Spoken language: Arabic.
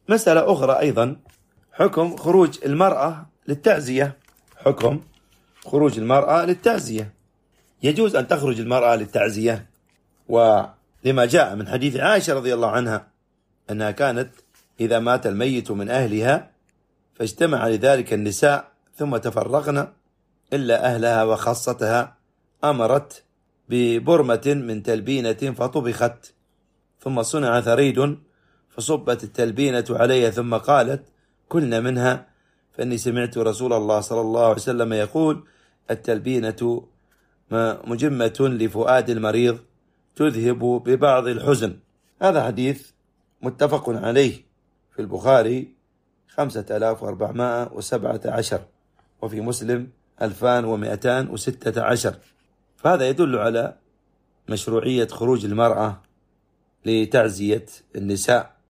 مسألة أخرى أيضا، حكم خروج المرأة للتعزية. حكم خروج المرأة للتعزية، يجوز أن تخرج المرأة للتعزية، ولما جاء من حديث عائشة رضي الله عنها أنها كانت إذا مات الميت من أهلها فاجتمع لذلك النساء ثم تفرقن إلا أهلها وخاصتها، أمرت ببرمة من تلبينة فطبخت، ثم صنع ثريد فصبت التلبينة عليها، ثم قالت: كلنا منها، فإني سمعت رسول الله صلى الله عليه وسلم يقول: التلبينة مجمة لفؤاد المريض تذهب ببعض الحزن. هذا حديث متفق عليه في البخاري 5417، وفي مسلم 2216. فهذا يدل على مشروعية خروج المرأة لتعزية النساء.